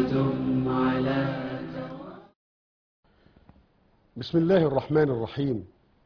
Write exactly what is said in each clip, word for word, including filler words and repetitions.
أنتم على بسم الله الرحمن الرحيم.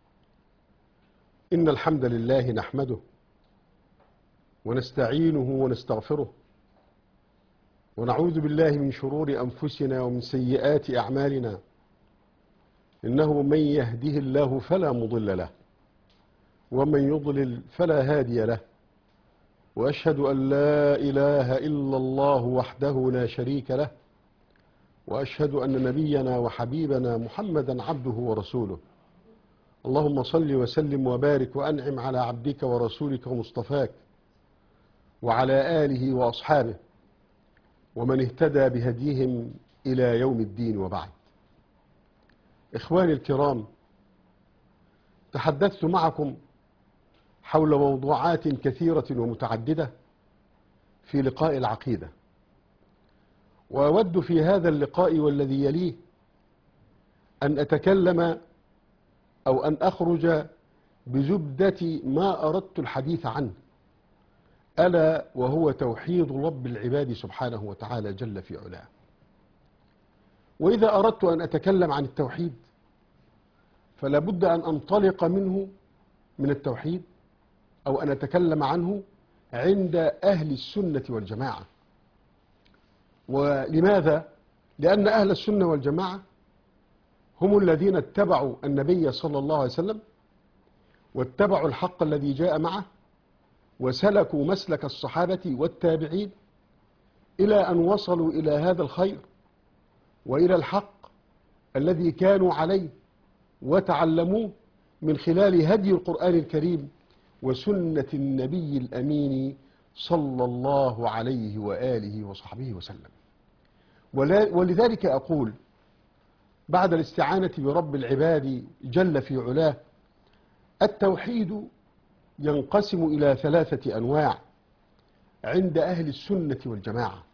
إن الحمد لله نحمده ونستعينه ونستغفره ونعوذ بالله من شرور أنفسنا ومن سيئات أعمالنا، إنه من يهده الله فلا مضل له ومن يضلل فلا هادي له، وأشهد أن لا إله إلا الله وحده لا شريك له، وأشهد أن نبينا وحبيبنا محمدا عبده ورسوله. اللهم صل وسلم وبارك وأنعم على عبدك ورسولك ومصطفاك وعلى آله وأصحابه ومن اهتدى بهديهم إلى يوم الدين، وبعد. إخواني الكرام، تحدثت معكم حول موضوعات كثيرة ومتعددة في لقاء العقيدة، وأود في هذا اللقاء والذي يليه أن أتكلم أو أن أخرج بزبدة ما أردت الحديث عنه، ألا وهو توحيد رب العباد سبحانه وتعالى جل في علاه. وإذا أردت أن أتكلم عن التوحيد فلا بد أن أنطلق منه من التوحيد أو أن أتكلم عنه عند أهل السنة والجماعة. ولماذا؟ لأن أهل السنة والجماعة هم الذين اتبعوا النبي صلى الله عليه وسلم واتبعوا الحق الذي جاء معه وسلكوا مسلك الصحابة والتابعين إلى أن وصلوا إلى هذا الخير وإلى الحق الذي كانوا عليه وتعلموه من خلال هدي القرآن الكريم وسنة النبي الأمين صلى الله عليه وآله وصحبه وسلم. ولذلك أقول بعد الاستعانة برب العباد جل في علاه: التوحيد ينقسم إلى ثلاثة أنواع عند أهل السنة والجماعة.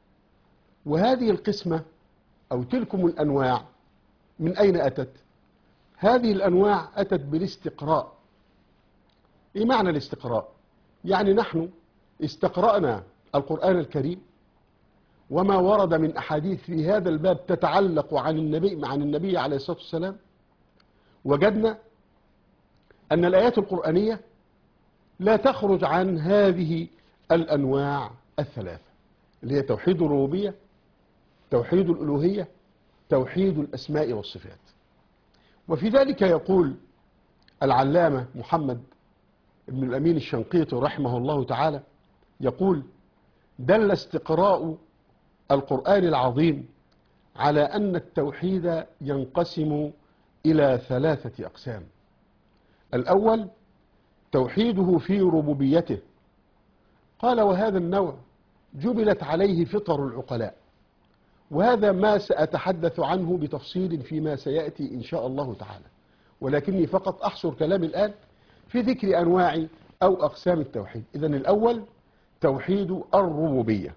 وهذه القسمة أو تلكم الأنواع من أين أتت؟ هذه الأنواع أتت بالاستقراء. إيه معنى الاستقراء؟ يعني نحن استقرأنا القرآن الكريم وما ورد من أحاديث في هذا الباب تتعلق عن النبي عن النبي عليه الصلاة والسلام، وجدنا أن الآيات القرآنية لا تخرج عن هذه الأنواع الثلاثة، اللي هي توحيد الربوبية، توحيد الألوهية، توحيد الأسماء والصفات. وفي ذلك يقول العلامة محمد ابن الأمين الشنقيطي رحمه الله تعالى، يقول: دل استقراء القرآن العظيم على أن التوحيد ينقسم إلى ثلاثة أقسام. الأول توحيده في ربوبيته، قال: وهذا النوع جبلت عليه فطر العقلاء، وهذا ما سأتحدث عنه بتفصيل فيما سيأتي إن شاء الله تعالى، ولكني فقط أحصر كلامي الآن في ذكر أنواع أو أقسام التوحيد. إذن الأول توحيد الربوبية.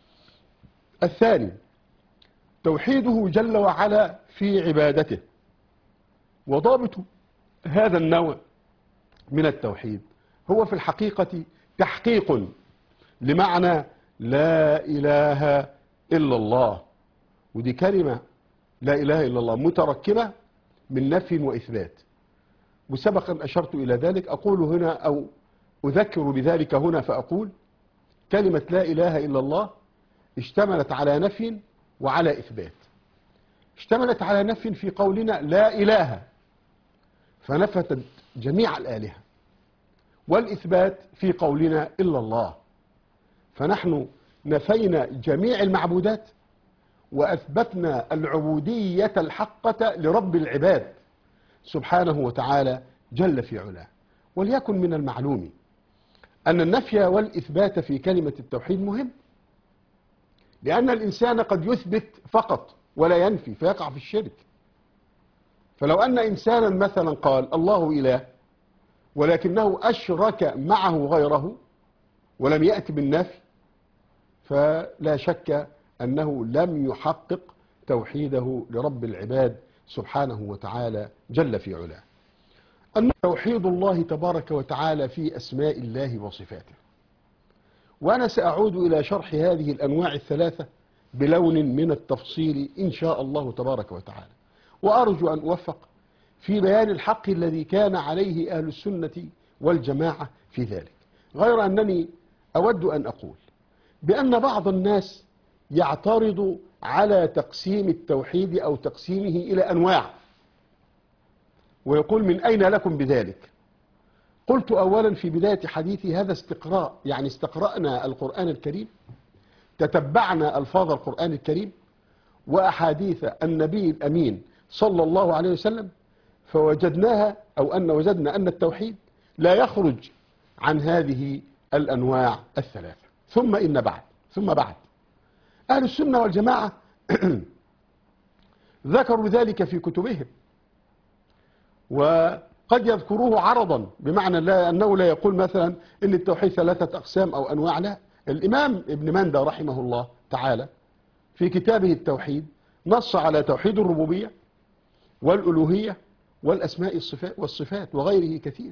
الثاني توحيده جل وعلا في عبادته. وضابط هذا النوع من التوحيد هو في الحقيقة تحقيق لمعنى لا إله إلا الله، ودي كلمة لا إله إلا الله متركبة من نفي وإثبات، وسبق أن أشرت إلى ذلك. أقول هنا أو أذكر بذلك هنا فأقول: كلمة لا إله إلا الله اشتملت على نفي وعلى إثبات. اشتملت على نفي في قولنا لا إله، فنفت جميع الآلهة، والإثبات في قولنا إلا الله، فنحن نفينا جميع المعبودات وأثبتنا العبودية الحقة لرب العباد سبحانه وتعالى جل في علاه. وليكن من المعلوم أن النفي والإثبات في كلمة التوحيد مهم، لأن الإنسان قد يثبت فقط ولا ينفي فيقع في الشرك. فلو أن إنسانا مثلا قال الله إله ولكنه أشرك معه غيره ولم يأتي بالنفي، فلا شك أنه لم يحقق توحيده لرب العباد سبحانه وتعالى جل في علاه. أما توحيد الله تبارك وتعالى في أسماء الله وصفاته، وأنا سأعود إلى شرح هذه الأنواع الثلاثة بلون من التفصيل إن شاء الله تبارك وتعالى، وأرجو أن أوفق في بيان الحق الذي كان عليه أهل السنة والجماعة في ذلك. غير أنني أود أن أقول بأن بعض الناس يعترض على تقسيم التوحيد أو تقسيمه إلى أنواع، ويقول من أين لكم بذلك؟ قلت أولا في بداية حديثي هذا استقراء، يعني استقرأنا القرآن الكريم، تتبعنا ألفاظ القرآن الكريم وأحاديث النبي الأمين صلى الله عليه وسلم، فوجدناها أو أن وجدنا أن التوحيد لا يخرج عن هذه الأنواع الثلاثة. ثم إن بعد ثم بعد أهل السنة والجماعة ذكروا ذلك في كتبهم، وقد يذكروه عرضا، بمعنى لا أنه لا يقول مثلا إن التوحيد ثلاثة أقسام أو أنواع. لا، الإمام ابن مندى رحمه الله تعالى في كتابه التوحيد نص على توحيد الربوبية والألوهية والأسماء والصفات وغيره كثير.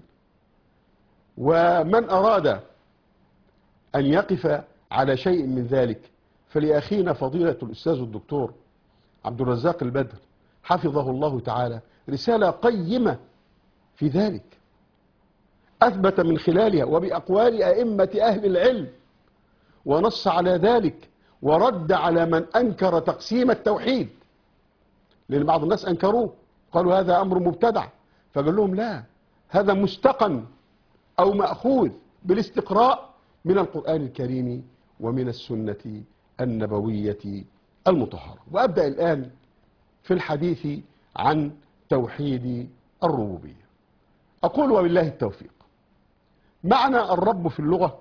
ومن أراد أن يقف على شيء من ذلك فلأخينا فضيلة الأستاذ الدكتور عبد الرزاق البدر حفظه الله تعالى رسالة قيمة في ذلك، أثبت من خلالها وبأقوال أئمة أهل العلم، ونص على ذلك ورد على من أنكر تقسيم التوحيد، لأن بعض الناس أنكروه قالوا هذا أمر مبتدع، فقال لهم لا، هذا مستقن أو مأخوذ بالاستقراء من القرآن الكريم ومن السنة النبوية المطهرة. وأبدأ الآن في الحديث عن توحيد الربوبية. أقول وبالله التوفيق. معنى الرب في اللغة،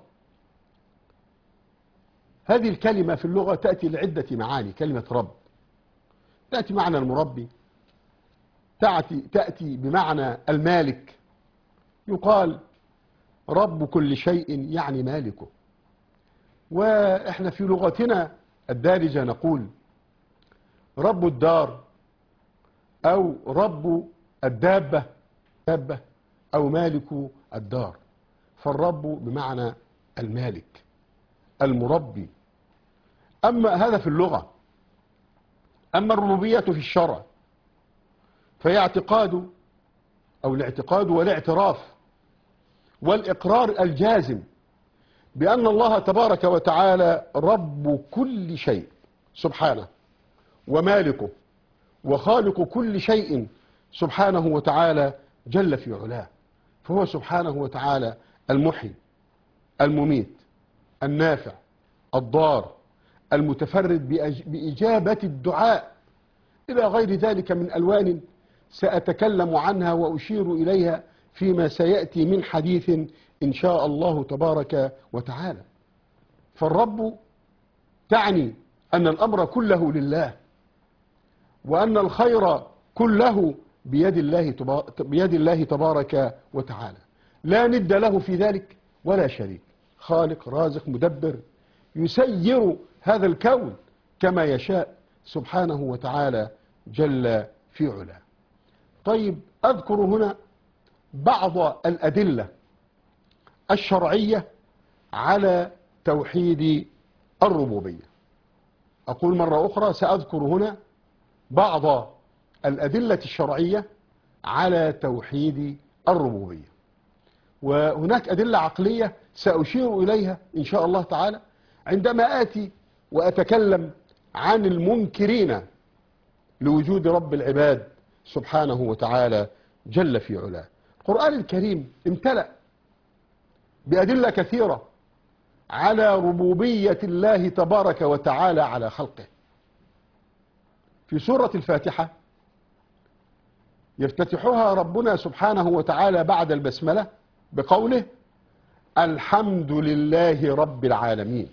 هذه الكلمة في اللغة تأتي لعدة معاني. كلمة رب تأتي معنى المربي، تأتي, تأتي بمعنى المالك، يقال رب كل شيء يعني مالكه. وإحنا في لغتنا الدارجة نقول رب الدار أو رب الدابة دابة أو مالك الدار، فالرب بمعنى المالك المربي. أما هذا في اللغة. أما الربوبية في الشرع فهي اعتقاد أو الاعتقاد والاعتراف والإقرار الجازم بأن الله تبارك وتعالى رب كل شيء سبحانه، ومالكه وخالق كل شيء سبحانه وتعالى جل في علاه. فهو سبحانه وتعالى المحيي المميت النافع الضار المتفرد بإجابة الدعاء إلى غير ذلك من ألوان سأتكلم عنها وأشير إليها فيما سيأتي من حديث إن شاء الله تبارك وتعالى. فالرب تعني أن الأمر كله لله، وأن الخير كله بيد الله بيد الله تبارك وتعالى، لا ند له في ذلك ولا شريك، خالق رازق مدبر يسير هذا الكون كما يشاء سبحانه وتعالى جل في علاه. طيب، أذكر هنا بعض الأدلة الشرعية على توحيد الربوبية. أقول مرة أخرى سأذكر هنا بعض الأدلة الشرعية على توحيد الربوبية، وهناك أدلة عقلية سأشير إليها إن شاء الله تعالى عندما آتي وأتكلم عن المنكرين لوجود رب العباد سبحانه وتعالى جل في علاه. القرآن الكريم امتلأ بأدلة كثيرة على ربوبية الله تبارك وتعالى على خلقه. في سورة الفاتحة يفتتحها ربنا سبحانه وتعالى بعد البسملة بقوله الحمد لله رب العالمين.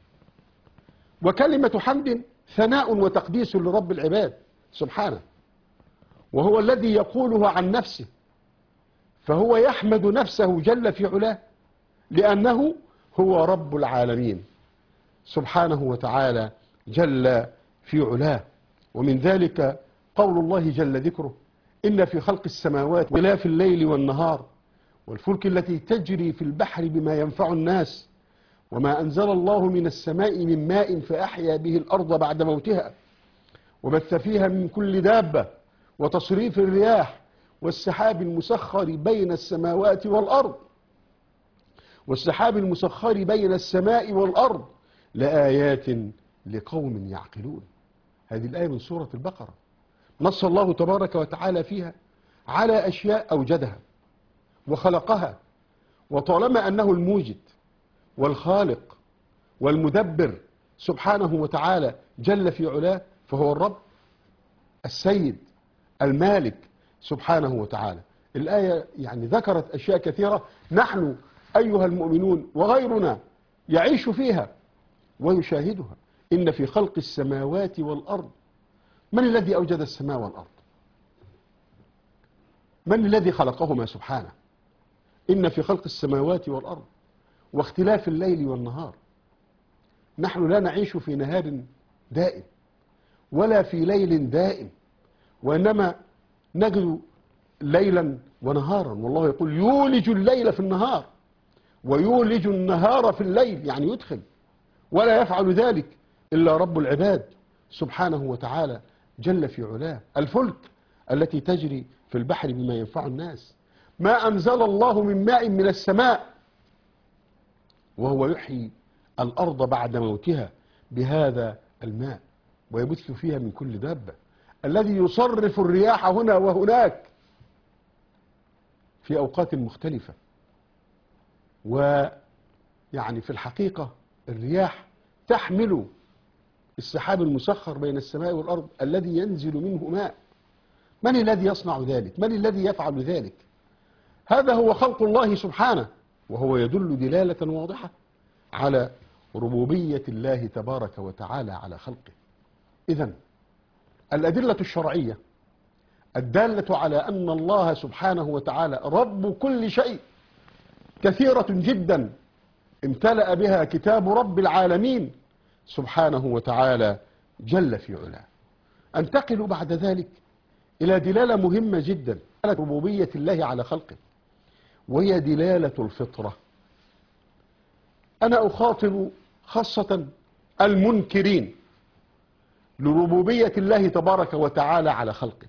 وكلمة حمد ثناء وتقديس لرب العباد سبحانه، وهو الذي يقوله عن نفسه، فهو يحمد نفسه جل في علاه لأنه هو رب العالمين سبحانه وتعالى جل في علاه. ومن ذلك قول الله جل ذكره إن في خلق السماوات واختلاف الليل والنهار والفلك التي تجري في البحر بما ينفع الناس وما أنزل الله من السماء من ماء فأحيا به الأرض بعد موتها وبث فيها من كل دابة وتصريف الرياح والسحاب المسخر بين السماوات والأرض والسحاب المسخر بين السماء والأرض لآيات لقوم يعقلون. هذه الآية من سورة البقرة، نص الله تبارك وتعالى فيها على أشياء أوجدها وخلقها، وطالما أنه الموجد والخالق والمدبر سبحانه وتعالى جل في علاه، فهو الرب السيد المالك سبحانه وتعالى. الآية يعني ذكرت أشياء كثيرة نحن أيها المؤمنون وغيرنا يعيش فيها ويشاهدها. إن في خلق السماوات والأرض، من الذي أوجد السماء والأرض؟ من الذي خلقهما سبحانه؟ إن في خلق السماوات والأرض واختلاف الليل والنهار، نحن لا نعيش في نهار دائم ولا في ليل دائم، وإنما نجد ليلا ونهارا، والله يقول يولج الليل في النهار ويولج النهار في الليل، يعني يدخل، ولا يفعل ذلك إلا رب العباد سبحانه وتعالى جل في علاه. الفلك التي تجري في البحر بما ينفع الناس، ما أنزل الله من ماء من السماء وهو يحيي الأرض بعد موتها بهذا الماء ويبث فيها من كل دابة، الذي يصرف الرياح هنا وهناك في أوقات مختلفة. ويعني في الحقيقة الرياح تحمل السحاب المسخر بين السماء والأرض الذي ينزل منه ماء. من الذي يصنع ذلك؟ من الذي يفعل ذلك؟ هذا هو خلق الله سبحانه، وهو يدل دلالة واضحة على ربوبية الله تبارك وتعالى على خلقه. إذن الأدلة الشرعية الدالة على أن الله سبحانه وتعالى رب كل شيء كثيرة جدا امتلأ بها كتاب رب العالمين سبحانه وتعالى جل في علاه. أنتقل بعد ذلك إلى دلالة مهمة جدا على ربوبية الله على خلقه، وهي دلالة الفطرة. أنا أخاطب خاصة المنكرين لربوبية الله تبارك وتعالى على خلقه.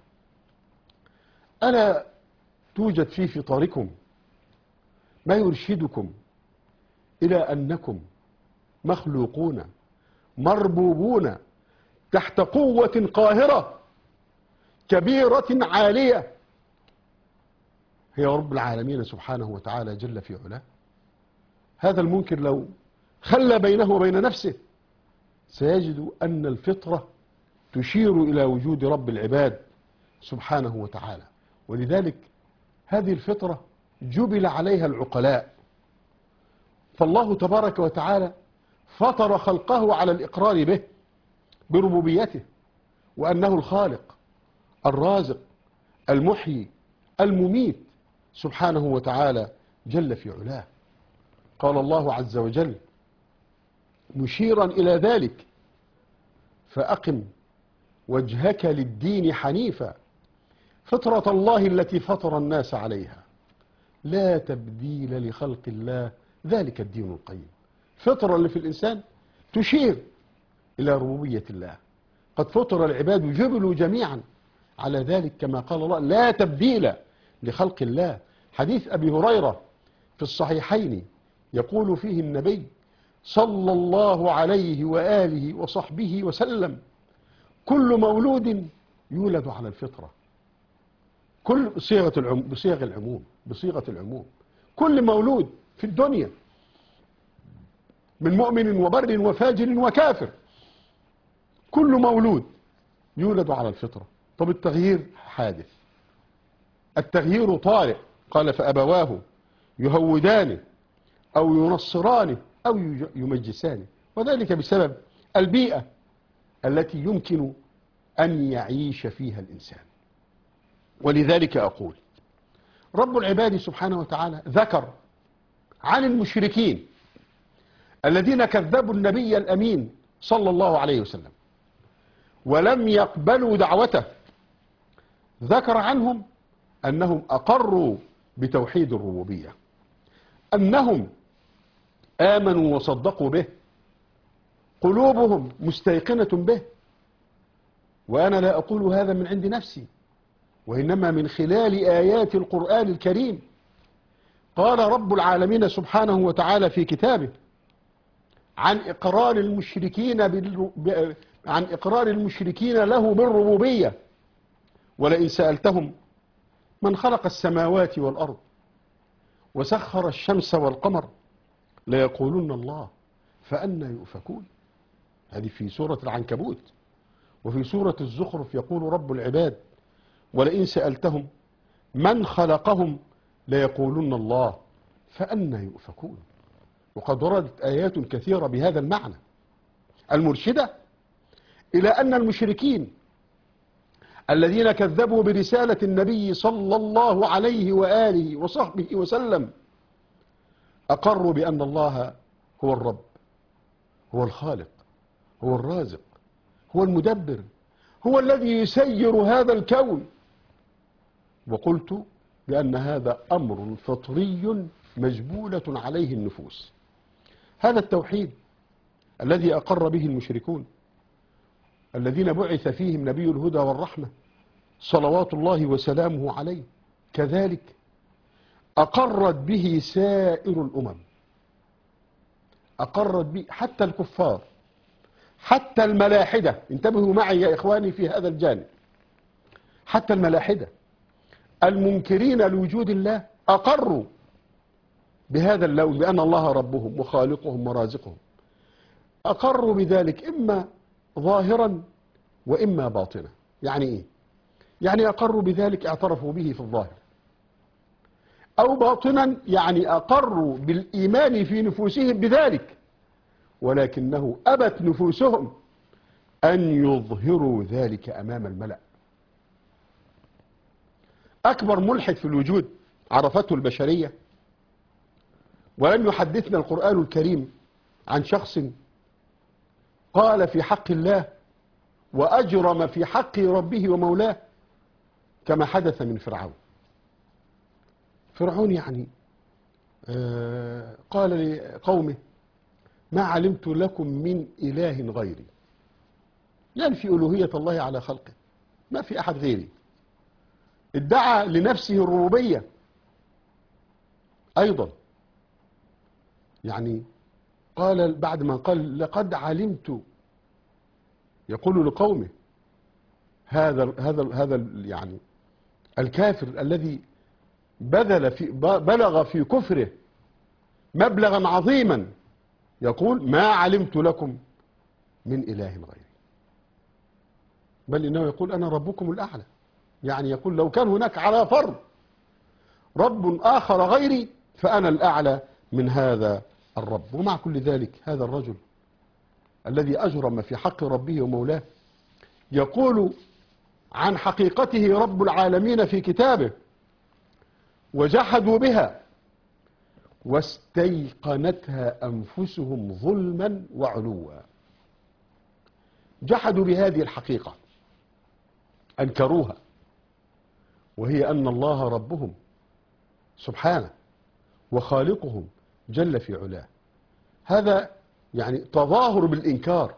ألا توجد في فطركم ما يرشدكم إلى أنكم مخلوقون مربوبون تحت قوة قاهرة كبيرة عالية هي رب العالمين سبحانه وتعالى جل في علاه؟ هذا المنكر لو خلى بينه وبين نفسه سيجد أن الفطرة تشير إلى وجود رب العباد سبحانه وتعالى. ولذلك هذه الفطرة جبل عليها العقلاء، فالله تبارك وتعالى فطر خلقه على الإقرار به بربوبيته، وأنه الخالق الرازق المحيي المميت سبحانه وتعالى جل في علاه. قال الله عز وجل مشيرا إلى ذلك فأقم وجهك للدين حنيفا فطرة الله التي فطر الناس عليها لا تبديل لخلق الله ذلك الدين القيم. فطرة اللي في الإنسان تشير إلى ربوبية الله. قد فطر العباد جبلوا جميعا على ذلك كما قال الله لا تبديل لخلق الله. حديث أبي هريرة في الصحيحين يقول فيه النبي صلى الله عليه وآله وصحبه وسلم كل مولود يولد على الفطرة. كل بصيغة العموم بصيغة العموم بصيغة العموم كل مولود في الدنيا من مؤمن وبر وفاجر وكافر، كل مولود يولد على الفطرة. طب التغيير حادث، التغيير طارئ. قال فأبواه يهودانه أو ينصرانه أو يمجسانه، وذلك بسبب البيئة التي يمكن أن يعيش فيها الإنسان. ولذلك أقول رب العباد سبحانه وتعالى ذكر عن المشركين الذين كذبوا النبي الأمين صلى الله عليه وسلم ولم يقبلوا دعوته، ذكر عنهم أنهم أقروا بتوحيد الربوبية، أنهم آمنوا وصدقوا به، قلوبهم مستيقنة به. وأنا لا أقول هذا من عند نفسي، وإنما من خلال آيات القرآن الكريم. قال رب العالمين سبحانه وتعالى في كتابه عن إقرار المشركين بال... ب... عن إقرار المشركين له بالربوبية: ولئن سألتهم من خلق السماوات والأرض وسخر الشمس والقمر ليقولن الله فأنى يؤفكون. هذه في سورة العنكبوت. وفي سورة الزخرف يقول رب العباد: ولئن سألتهم من خلقهم ليقولن الله فأنى يؤفكون. وقد وردت آيات كثيرة بهذا المعنى المرشدة إلى أن المشركين الذين كذبوا برسالة النبي صلى الله عليه وآله وصحبه وسلم أقروا بأن الله هو الرب، هو الخالق، هو الرازق، هو المدبر، هو الذي يسير هذا الكون. وقلت بأن هذا أمر فطري مجبولة عليه النفوس. هذا التوحيد الذي أقر به المشركون الذين بعث فيهم نبي الهدى والرحمة صلوات الله وسلامه عليه، كذلك أقرت به سائر الأمم، أقرت به حتى الكفار، حتى الملاحدة. انتبهوا معي يا إخواني في هذا الجانب. حتى الملاحدة المنكرين لوجود الله أقروا بهذا اللون، بأن الله ربهم وخالقهم ورازقهم. أقروا بذلك إما ظاهرا وإما باطنا. يعني إيه؟ يعني أقروا بذلك، اعترفوا به في الظاهر، أو باطنا يعني أقروا بالإيمان في نفوسهم بذلك، ولكنه أبت نفوسهم أن يظهروا ذلك أمام الملأ. أكبر ملحد في الوجود عرفته البشرية، ولم يحدثنا القرآن الكريم عن شخص قال في حق الله وأجرم في حق ربه ومولاه كما حدث من فرعون. فرعون يعني آه قال لقومه: ما علمت لكم من إله غيري، ينفي ألوهية الله على خلقه، ما في أحد غيري. ادعى لنفسه الربوبية أيضا، يعني قال بعد ما قال لقد علمت، يقول لقومه هذا هذا هذا يعني الكافر الذي بذل في بلغ في كفره مبلغا عظيما، يقول: ما علمت لكم من إله غيري، بل إنه يقول أنا ربكم الأعلى. يعني يقول لو كان هناك على فرض رب آخر غيري فأنا الأعلى من هذا الرب. ومع كل ذلك هذا الرجل الذي أجرم في حق ربه ومولاه يقول عن حقيقته رب العالمين في كتابه: وجحدوا بها واستيقنتها أنفسهم ظلما وعلوا. جحدوا بهذه الحقيقة، أنكروها، وهي أن الله ربهم سبحانه وخالقهم جل في علاه. هذا يعني تظاهر بالإنكار،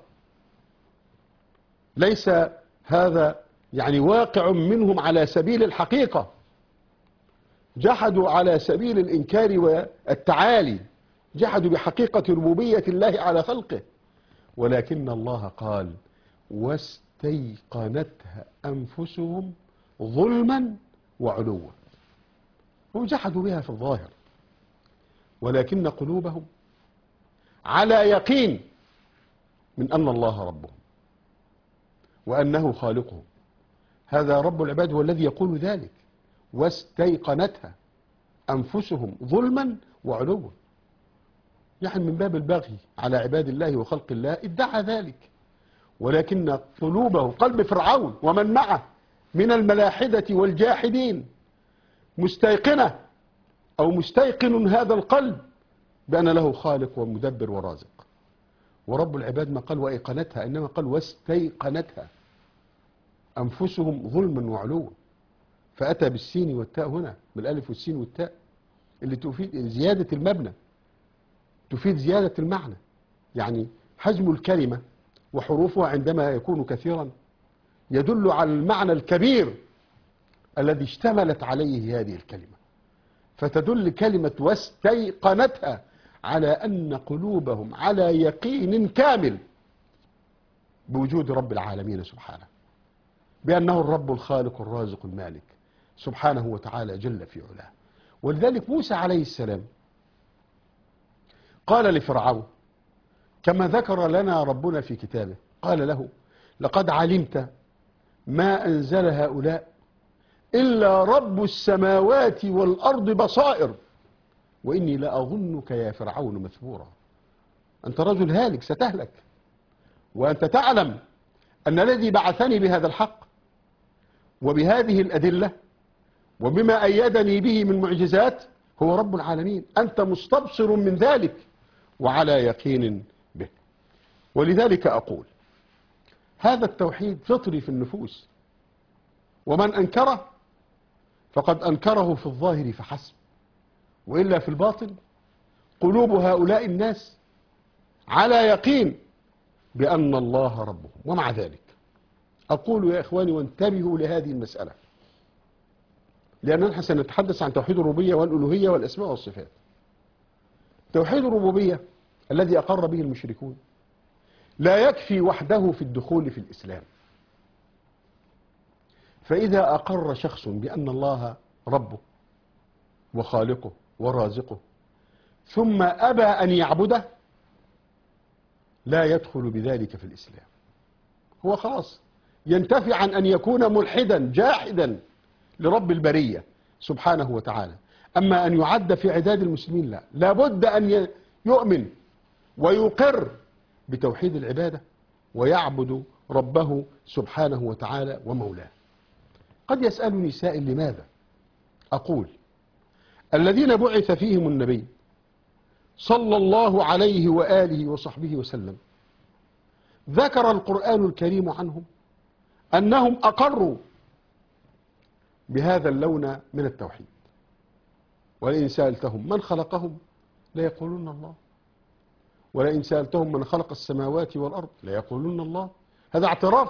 ليس هذا يعني واقع منهم على سبيل الحقيقة. جحدوا على سبيل الإنكار والتعالي، جحدوا بحقيقة ربوبية الله على خلقه، ولكن الله قال: واستيقنتها أنفسهم ظلما وعلوا. هم جحدوا بها في الظاهر، ولكن قلوبهم على يقين من أن الله ربهم وأنه خالقهم. هذا رب العباد هو الذي يقول ذلك: واستيقنتها أنفسهم ظلما وعلوا. يعني من باب البغي على عباد الله وخلق الله ادعى ذلك، ولكن قلوبه قلب فرعون ومن معه من الملاحدة والجاحدين مستيقنة أو مستيقن هذا القلب بأن له خالق ومدبر ورازق. ورب العباد ما قال وإيقنتها، إنما قال واستيقنتها أنفسهم ظلما وعلوا، فأتى بالسين والتاء هنا، بالألف والسين والتاء اللي تفيد زيادة المبنى، تفيد زيادة المعنى، يعني حجم الكلمة وحروفها عندما يكون كثيرا يدل على المعنى الكبير الذي اشتملت عليه هذه الكلمة، فتدل كلمة واستيقنتها على أن قلوبهم على يقين كامل بوجود رب العالمين سبحانه، بأنه الرب الخالق الرازق المالك سبحانه وتعالى جل في علاه. ولذلك موسى عليه السلام قال لفرعون كما ذكر لنا ربنا في كتابه، قال له لقد علمت ما أنزل هؤلاء إلا رب السماوات والأرض بصائر وإني لأظنك يا فرعون مثبورا. أنت رجل هالك ستهلك، وأنت تعلم أن الذي بعثني بهذا الحق وبهذه الأدلة وبما أيدني به من معجزات هو رب العالمين، أنت مستبصر من ذلك وعلى يقين به. ولذلك أقول هذا التوحيد فطري في النفوس، ومن أنكره فقد أنكره في الظاهر فحسب، وإلا في الباطن قلوب هؤلاء الناس على يقين بأن الله ربهم. ومع ذلك أقول يا إخواني وانتبهوا لهذه المسألة، لأننا سنتحدث عن توحيد الربوبية والألوهية والأسماء والصفات. توحيد الربوبية الذي أقر به المشركون لا يكفي وحده في الدخول في الإسلام، فإذا أقر شخص بأن الله ربه وخالقه ورازقه ثم أبى أن يعبده لا يدخل بذلك في الإسلام، هو خلاص ينتفي عن أن يكون ملحدا جاحدا لرب البرية سبحانه وتعالى. أما أن يعد في عداد المسلمين لا، لابد أن يؤمن ويقر بتوحيد العبادة ويعبد ربه سبحانه وتعالى ومولاه. قد يسألني سائل لماذا؟ أقول الذين بعث فيهم النبي صلى الله عليه وآله وصحبه وسلم ذكر القرآن الكريم عنهم أنهم أقروا بهذا اللون من التوحيد، ولئن سألتهم من خلقهم ليقولون الله، ولئن سألتهم من خلق السماوات والأرض ليقولون الله. هذا اعتراف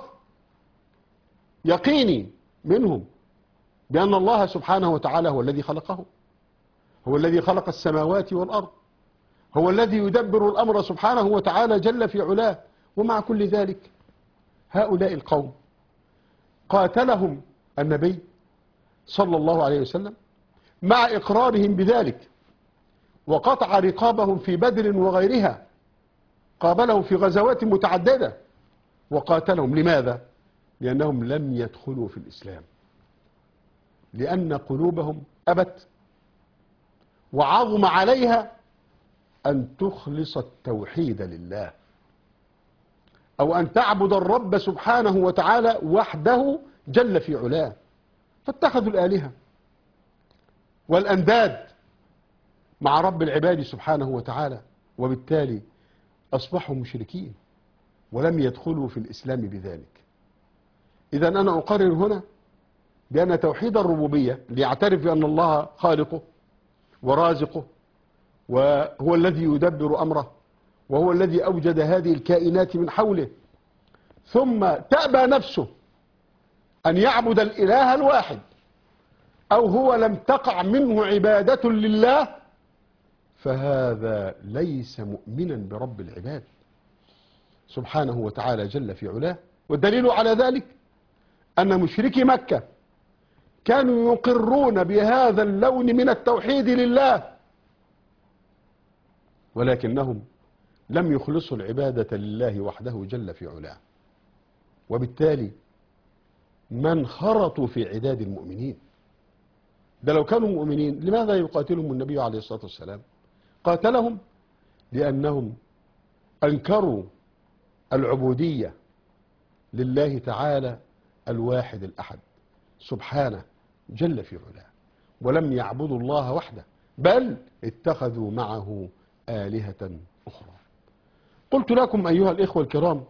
يقيني منهم بأن الله سبحانه وتعالى هو الذي خلقه، هو الذي خلق السماوات والأرض، هو الذي يدبر الأمر سبحانه وتعالى جل في علاه. ومع كل ذلك هؤلاء القوم قاتلهم النبي صلى الله عليه وسلم مع إقرارهم بذلك، وقطع رقابهم في بدر وغيرها، قابلهم في غزوات متعددة وقاتلهم. لماذا؟ لأنهم لم يدخلوا في الإسلام، لأن قلوبهم أبت وعظم عليها أن تخلص التوحيد لله، أو أن تعبد الرب سبحانه وتعالى وحده جل في علاه، فاتخذوا الآلهة والأنداد مع رب العباد سبحانه وتعالى، وبالتالي أصبحوا مشركين ولم يدخلوا في الإسلام بذلك. إذا أنا أقرر هنا بأن توحيد الربوبية ليعترف بأن الله خالقه ورازقه وهو الذي يدبر أمره وهو الذي أوجد هذه الكائنات من حوله، ثم تأبى نفسه أن يعبد الإله الواحد، أو هو لم تقع منه عبادة لله، فهذا ليس مؤمنا برب العباد سبحانه وتعالى جل في علاه. والدليل على ذلك أن مشركي مكة كانوا يقرون بهذا اللون من التوحيد لله، ولكنهم لم يخلصوا العبادة لله وحده جل في علاه، وبالتالي من خرطوا في عداد المؤمنين. ده لو كانوا مؤمنين لماذا يقاتلهم النبي عليه الصلاة والسلام؟ قاتلهم لأنهم أنكروا العبودية لله تعالى الواحد الأحد سبحانه جل في علاه، ولم يعبدوا الله وحده، بل اتخذوا معه آلهة أخرى. قلت لكم أيها الإخوة الكرام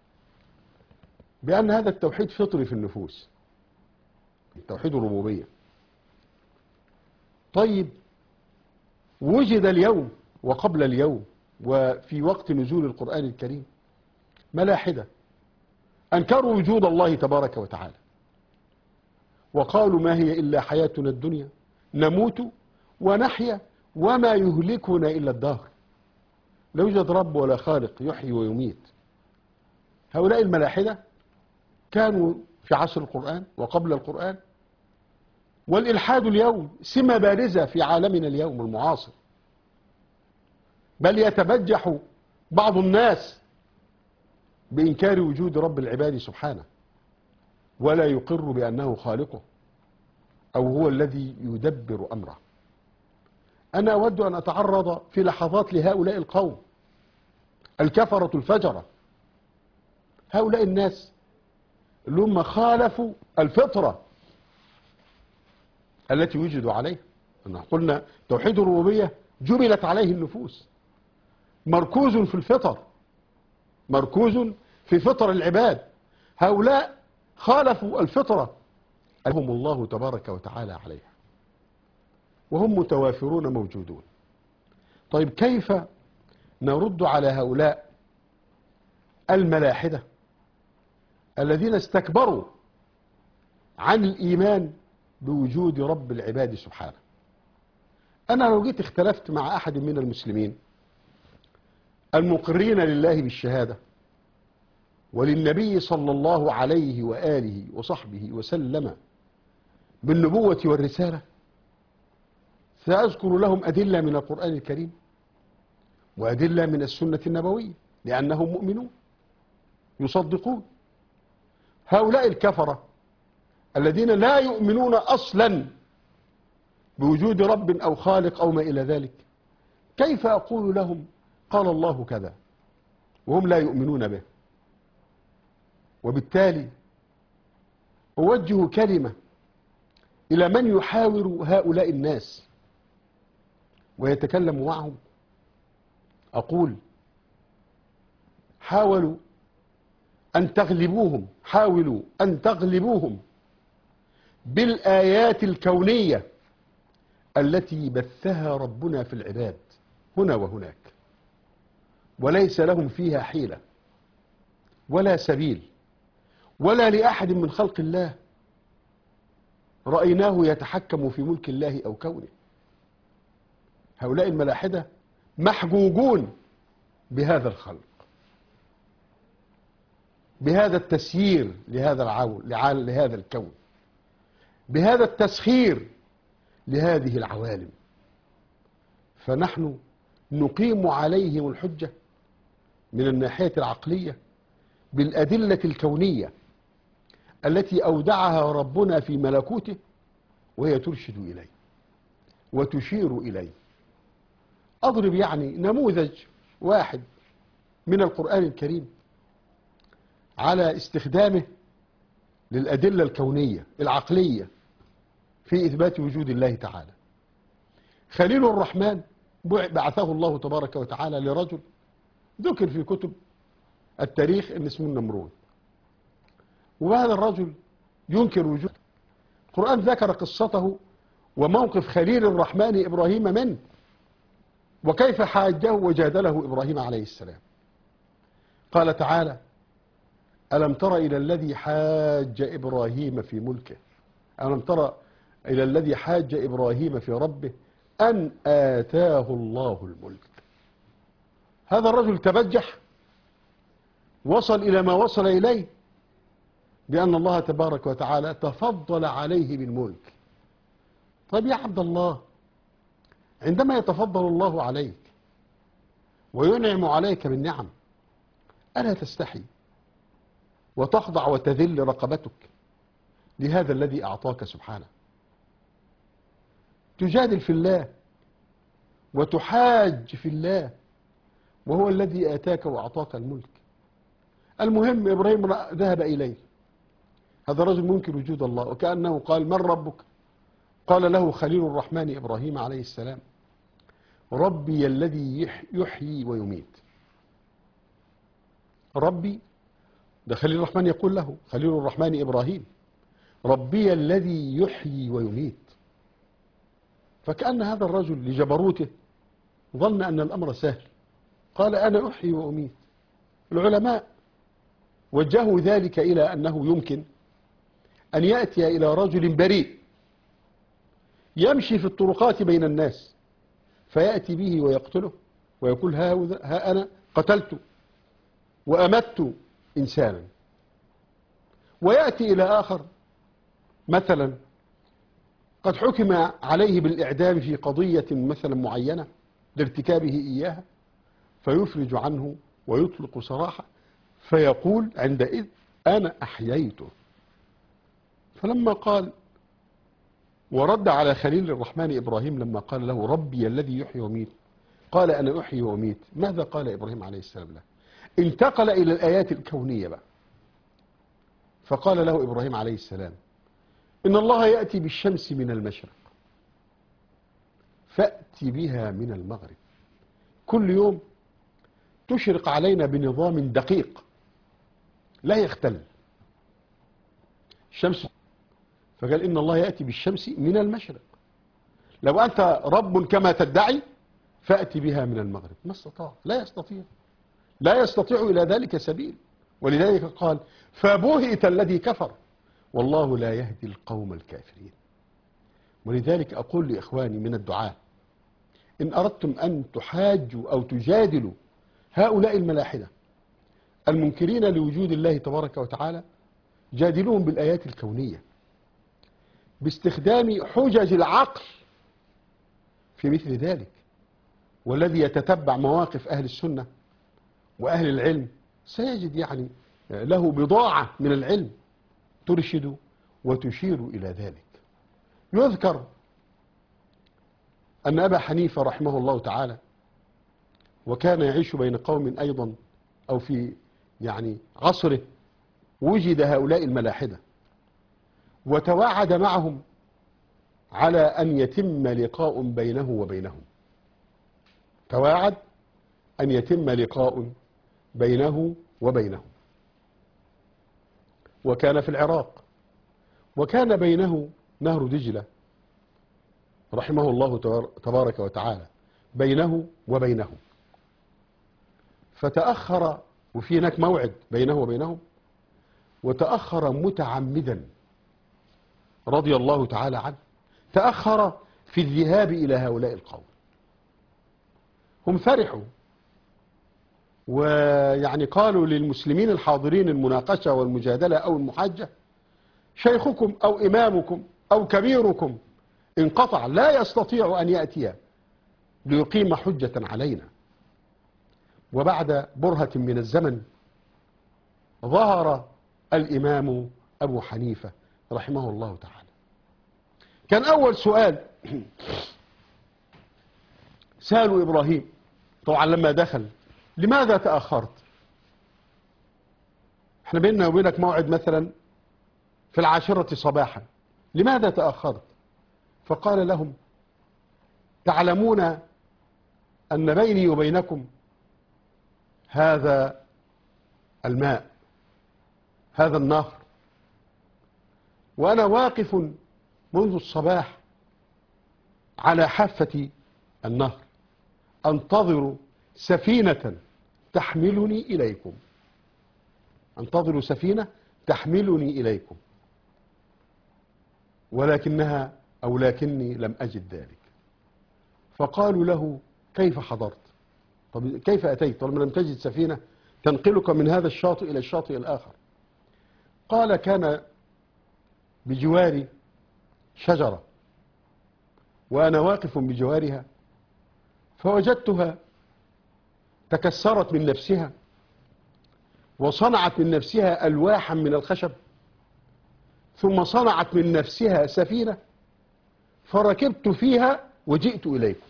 بأن هذا التوحيد فطري في النفوس، توحيد الربوبية. طيب وجد اليوم وقبل اليوم وفي وقت نزول القرآن الكريم ملاحدة أنكروا وجود الله تبارك وتعالى، وقالوا ما هي إلا حياتنا الدنيا نموت ونحيا وما يهلكنا إلا الدهر، لا يوجد رب ولا خالق يحيي ويميت. هؤلاء الملاحدة كانوا في عصر القرآن وقبل القرآن، والإلحاد اليوم سمة بارزة في عالمنا اليوم المعاصر، بل يتبجح بعض الناس بإنكار وجود رب العباد سبحانه، ولا يقر بأنه خالقه أو هو الذي يدبر أمره. أنا أود أن أتعرض في لحظات لهؤلاء القوم الكفرة الفجرة، هؤلاء الناس اللي هم خالفوا الفطرة التي وجدوا عليها. قلنا توحيد الربوبية جبلت عليه النفوس، مركوز في الفطر، مركوز في فطر العباد. هؤلاء خالفوا الفطرة هم الله تبارك وتعالى عليها، وهم متوافرون موجودون. طيب كيف نرد على هؤلاء الملاحدة الذين استكبروا عن الإيمان بوجود رب العباد سبحانه؟ أنا لو جيت اختلفت مع أحد من المسلمين المقرين لله بالشهادة وللنبي صلى الله عليه وآله وصحبه وسلم بالنبوة والرسالة، سأذكر لهم أدلة من القرآن الكريم وأدلة من السنة النبوية، لأنهم مؤمنون يصدقون. هؤلاء الكفرة الذين لا يؤمنون أصلا بوجود رب أو خالق أو ما إلى ذلك، كيف أقول لهم قال الله كذا وهم لا يؤمنون به؟ وبالتالي أوجه كلمة إلى من يحاور هؤلاء الناس ويتكلم معهم، أقول حاولوا أن تغلبوهم، حاولوا أن تغلبوهم بالآيات الكونية التي بثها ربنا في العباد هنا وهناك، وليس لهم فيها حيلة ولا سبيل ولا لأحد من خلق الله رأيناه يتحكم في ملك الله أو كونه. هؤلاء الملاحدة محجوجون بهذا الخلق، بهذا التسيير لهذا العول لهذا الكون، بهذا التسخير لهذه العوالم. فنحن نقيم عليهم الحجة من الناحية العقلية بالأدلة الكونية التي أودعها ربنا في ملكوته، وهي ترشد إليه وتشير إليه. أضرب يعني نموذج واحد من القرآن الكريم على استخدامه للأدلة الكونية العقلية في إثبات وجود الله تعالى. خليل الرحمن بعثه الله تبارك وتعالى لرجل ذكر في كتب التاريخ ان اسمه النمرود، وهذا الرجل ينكر وجود. القرآن ذكر قصته وموقف خليل الرحمن إبراهيم منه، وكيف حاجه وجادله إبراهيم عليه السلام. قال تعالى: ألم تر إلى الذي حاج إبراهيم في ملكه، ألم تر إلى الذي حاج إبراهيم في ربه أن آتاه الله الملك. هذا الرجل تبجح، وصل إلى ما وصل إليه بأن الله تبارك وتعالى تفضل عليه بالملك. طيب يا عبد الله، عندما يتفضل الله عليك وينعم عليك بالنعم، ألا تستحي وتخضع وتذل رقبتك لهذا الذي أعطاك سبحانه؟ تجادل في الله وتحاج في الله وهو الذي آتاك وأعطاك الملك. المهم إبراهيم ذهب إليه، هذا الرجل منكر وجود الله، وكأنه قال: من ربك؟ قال له خليل الرحمن إبراهيم عليه السلام: ربي الذي يحيي ويميت. ربي، ده خليل الرحمن يقول له، خليل الرحمن إبراهيم: ربي الذي يحيي ويميت. فكأن هذا الرجل لجبروته ظن أن الأمر سهل، قال أنا أحيي وأميت. العلماء وجهوا ذلك إلى أنه يمكن أن يأتي إلى رجل بريء يمشي في الطرقات بين الناس فيأتي به ويقتله ويقول ها, ها أنا قتلت وأمت إنسانا، ويأتي إلى آخر مثلا قد حكم عليه بالإعدام في قضية مثلا معينة لارتكابه إياها فيفرج عنه ويطلق سراحه فيقول عندئذ أنا أحييته. فلما قال ورد على خليل الرحمن إبراهيم لما قال له ربي الذي يحيي ويميت قال أنا أحيي وأميت، ماذا قال إبراهيم عليه السلام له؟ انتقل إلى الآيات الكونية بقى، فقال له إبراهيم عليه السلام إن الله يأتي بالشمس من المشرق فأتي بها من المغرب، كل يوم تشرق علينا بنظام دقيق لا يختل الشمس. فقال إن الله يأتي بالشمس من المشرق، لو أنت رب كما تدعي فأتي بها من المغرب. ما استطاع، لا يستطيع لا يستطيع إلى ذلك سبيل، ولذلك قال فبهت الذي كفر والله لا يهدي القوم الكافرين. ولذلك أقول لإخواني من الدعاة إن أردتم أن تحاجوا أو تجادلوا هؤلاء الملاحدة المنكرين لوجود الله تبارك وتعالى جادلوهم بالآيات الكونية باستخدام حجج العقل في مثل ذلك. والذي يتتبع مواقف أهل السنة وأهل العلم سيجد يعني له بضاعة من العلم ترشد وتشير إلى ذلك. يذكر أن أبا حنيفة رحمه الله تعالى وكان يعيش بين قوم أيضا أو في يعني عصره وجد هؤلاء الملاحدة وتواعد معهم على أن يتم لقاء بينه وبينهم، تواعد أن يتم لقاء بينه وبينهم، وكان في العراق وكان بينه نهر دجلة رحمه الله تبارك وتعالى بينه وبينهم، فتأخر وفي هناك موعد بينه وبينهم وتأخر متعمدا رضي الله تعالى عنه، تأخر في الذهاب إلى هؤلاء القوم. هم فرحوا ويعني قالوا للمسلمين الحاضرين المناقشة والمجادلة أو المحاجة شيخكم أو إمامكم أو كبيركم انقطع لا يستطيع أن يأتي ليقيم حجة علينا. وبعد برهة من الزمن ظهر الإمام أبو حنيفة رحمه الله تعالى. كان أول سؤال سألوا إبراهيم طبعا لما دخل لماذا تأخرت؟ احنا بيننا وبينك موعد مثلا في العاشرة صباحا، لماذا تأخرت؟ فقال لهم تعلمون أن بيني وبينكم هذا الماء هذا النهر، وأنا واقف منذ الصباح على حافة النهر أنتظر سفينة تحملني إليكم، أنتظر سفينة تحملني إليكم، ولكنها أو لكني لم أجد ذلك. فقالوا له كيف حضرت؟ طب كيف أتيت طالما لم تجد سفينة تنقلك من هذا الشاطئ إلى الشاطئ الآخر؟ قال كان بجواري شجرة وأنا واقف بجوارها فوجدتها تكسرت من نفسها وصنعت من نفسها ألواحا من الخشب ثم صنعت من نفسها سفينة فركبت فيها وجئت إليكم.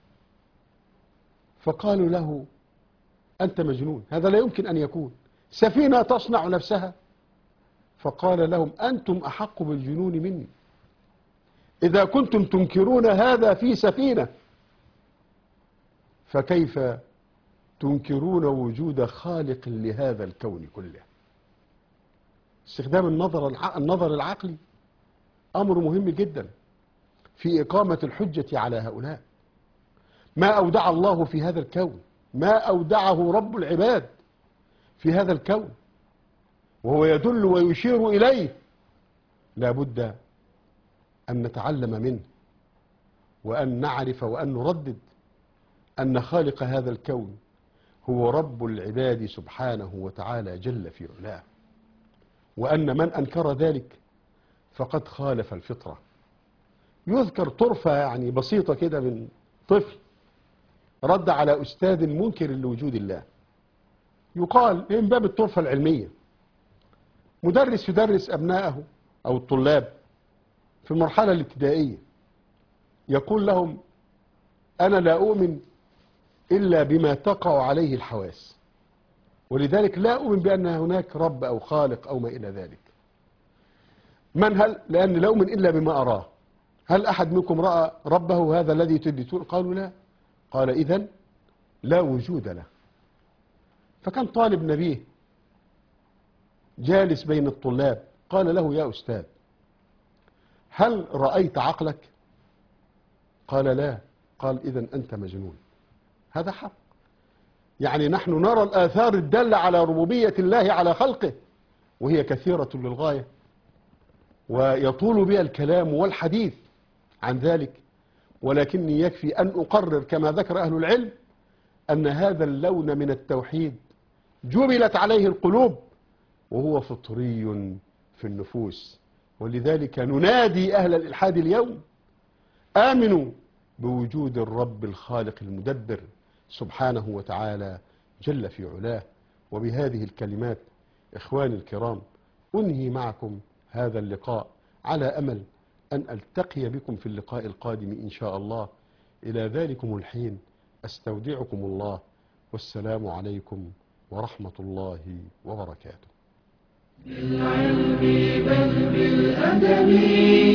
فقالوا له أنت مجنون، هذا لا يمكن أن يكون، سفينة تصنع نفسها. فقال لهم أنتم أحق بالجنون مني، إذا كنتم تنكرون هذا في سفينة فكيف تنكرون وجود خالق لهذا الكون كله؟ استخدام النظر النظر العقلي أمر مهم جدا في إقامة الحجة على هؤلاء. ما أودع الله في هذا الكون ما أودعه رب العباد في هذا الكون، وهو يدل ويشير إليه، لا بد أن نتعلم منه، وأن نعرف وأن نردد أن خالق هذا الكون هو رب العباد سبحانه وتعالى جل في علاه، وأن من أنكر ذلك فقد خالف الفطرة. يذكر طرفة يعني بسيطة كده من طفل رد على أستاذ منكر لوجود الله. يقال من باب الطرفة العلمية، مدرس يدرس أبنائه أو الطلاب في المرحلة الابتدائية، يقول لهم: أنا لا أؤمن إلا بما تقع عليه الحواس، ولذلك لا أؤمن بأن هناك رب أو خالق أو ما إلى ذلك. من هل؟ لأن لا أؤمن إلا بما أراه. هل أحد منكم رأى ربه هذا الذي تدتون؟ قالوا لا. قال: إذن لا وجود له. فكان طالب نبيه جالس بين الطلاب، قال له: يا أستاذ، هل رأيت عقلك؟ قال: لا. قال: إذن أنت مجنون. هذا حق، يعني نحن نرى الآثار الدالة على ربوبية الله على خلقه، وهي كثيرة للغاية، ويطول بها الكلام والحديث عن ذلك، ولكني يكفي أن أقرر كما ذكر أهل العلم أن هذا اللون من التوحيد جبلت عليه القلوب، وهو فطري في النفوس. ولذلك ننادي أهل الإلحاد اليوم: آمنوا بوجود الرب الخالق المدبر سبحانه وتعالى جل في علاه. وبهذه الكلمات إخواني الكرام أنهي معكم هذا اللقاء، على أمل أن ألتقي بكم في اللقاء القادم إن شاء الله. إلى ذلكم الحين أستودعكم الله، والسلام عليكم ورحمة الله وبركاته. بالعلم بل بالأدب